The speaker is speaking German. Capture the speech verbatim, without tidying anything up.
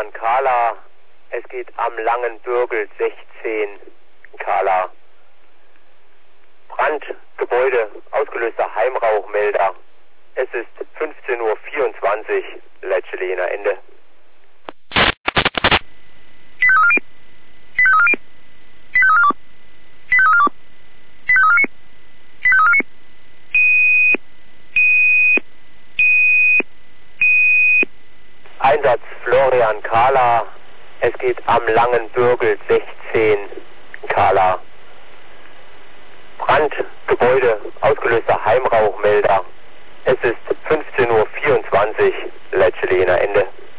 Florian Kahler. Es geht am Langen Bürgel sechzehn Kahler. Brand, Gebäude, ausgelöster Heimrauchmelder. Es ist fünfzehn Uhr vierundzwanzig, Leitstelle Ende. Einsatz Florian Kahler. Es geht am Langen Bürgel sechzehn Kahler. Brand, Gebäude, ausgelöster Heimrauchmelder. Es ist fünfzehn Uhr vierundzwanzig, Leitstelle Ende.